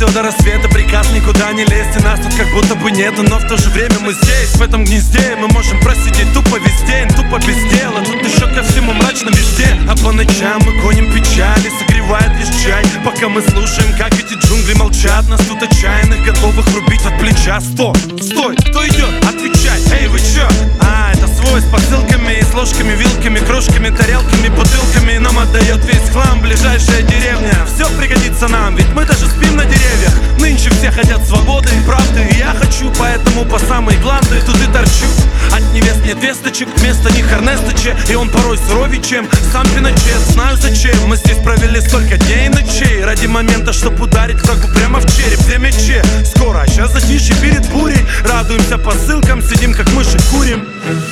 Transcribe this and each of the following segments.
все до рассвета, приказ никуда не лезть. И нас тут как будто бы нету, но в то же время мы здесь. В этом гнезде мы можем просидеть тупо весь день, тупо без дела. Тут еще ко всему мрачно везде. А по ночам мы гоним печали, согревает лишь чай. Пока мы слушаем, как эти джунгли молчат. Нас тут отчаянных, готовых рубить от плеча. Стой, кто идет? Отвечай, эй, вы чё? Это свой с посылками, с ложками, вилками, кружками, тарелками, бутылками. Нам отдает весь хлам ближайшая деревня. Все пригодится нам, ведь мы даже спим на деревьях. Нынче все хотят свободы и правды, и я хочу, поэтому по самой гланды тут и торчу. От невест нет весточек, вместо них Эрнестыча. И он порой суровее, чем сам Пиночет. Знаю зачем, мы здесь провели столько дней и ночей ради момента, чтоб ударить врагу прямо в череп. Где мече? Скоро, а сейчас затишье перед бурей. Радуемся посылкам, сидим как мыши, курим.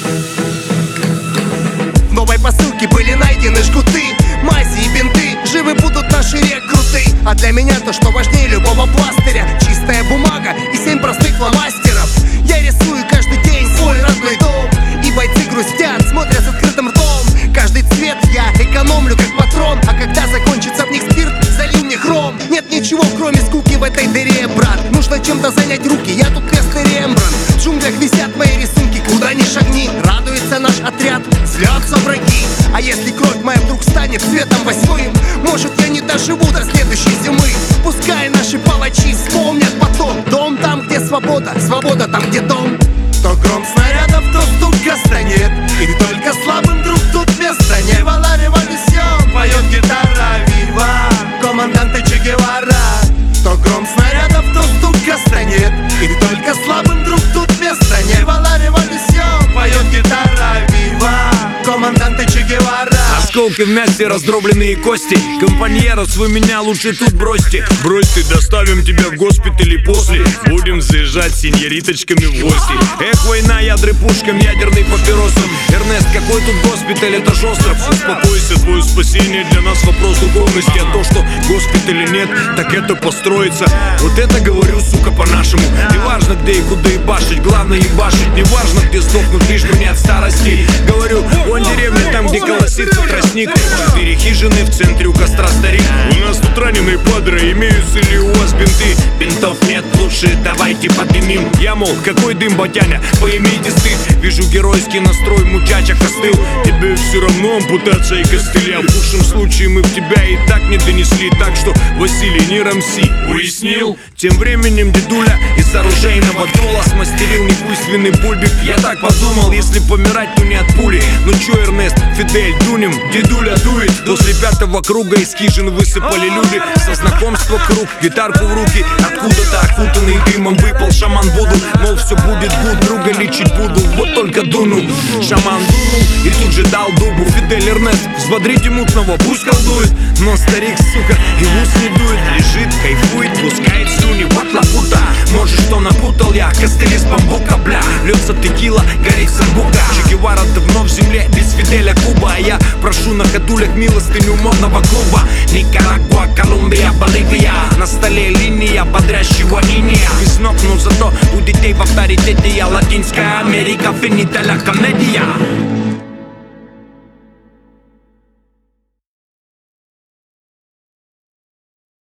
В новой посылке были найдены жгуты, мази и бинты. Живы будут наши рекруты. А для меня то, что важнее любого пластыря, чистая бумага и 7 простых фломастеров. Я рисую каждый день свой родной дом, и бойцы грустят, смотрят с открытым ртом. Каждый цвет я экономлю как патрон, а когда закончится в них спирт, залью мне хром. Нет ничего, кроме скуки в этой дыре, брат. Нужно чем-то занять руки, я тут крестный Рембрандт. В джунглях висят мои рисунки, куда ни шагни. Радуется наш отряд, злятся враги. А если кровь моя вдруг станет цветом 8, может я не доживу до следующей зимы. Пускай наши палачи вспомнят потом. Дом там, где свобода, свобода там, где дом. То гром снарядов, то стук кастанет, и только слабым друг тут места нет. Вива ла революцион, поет гитара, вива команданте Че Гевара. То гром снарядов, то стук кастанет, и только слабым друг тут места нет. Вива ла революцион, поет гитара, вива команданте Че Гевара. Осколки в мясе, раздробленные кости. Компаньерос, вы меня лучше тут бросьте. Бросьте, доставим тебя в госпиталь и после будем заезжать сеньориточками в гости. Эх, война, ядры пушкам, ядерный папиросом. Эрнест, какой тут госпиталь, это ж остров. Успокойся, твое спасение для нас вопрос духовности. А то, что госпиталя нет, так это построится. Вот это говорю, сука, по-нашему. Не важно где и куда ебашить, главное ебашить. Не важно где сдохнуть, лишь бы не от старости. Говорю, вон деревня, там где колосится тростник. 4 хижины, в центре у костра старик. У нас тут раненые падры, имеются ли у вас бинты? Бинтов нет, лучше давайте поднимем. Я, мол, какой дым, батяня, поимейте стыд. Вижу геройский настрой, мучачок остыл. Тебе все равно ампутация и костыли. А в худшем случае мы в тебя и так не донесли. Так что, Василий, не рамси, уяснил? Тем временем дедуля из оружейного дула смастерил невысленный бульбик. Я так подумал, если помирать, то не от пули. Ну чё, Эрнест, Фидель, дунем, дедуля дует. После 5-го круга из хижин высыпали люди. Со знакомства круг, гитарку в руки. Откуда-то окутанный дымом выпал шаман Вуду. Мол, все будет гуд, друга лечить буду. Вот только дуну. Шаман дунул и тут же дал дубу. Фидель, Эрнест, взбодрите мутного, пусть колдует. Но старик, сука, и в ус не дует. Лежит, кайфует, пускает слюни. Вот лапута, может, что напутал я. Костыли с бамбука, бля. Льется текила, горит самбука. Че Гевара давно в земле, без Фиделя Куба. А я прошу на ходулях милостыню модного клуба. Никарагуа, Колумбия, Боливия. На столе линия бодрящего иния. Без ног, но зато у детей в авторитете я. Латинская Америка, финита ля комедия.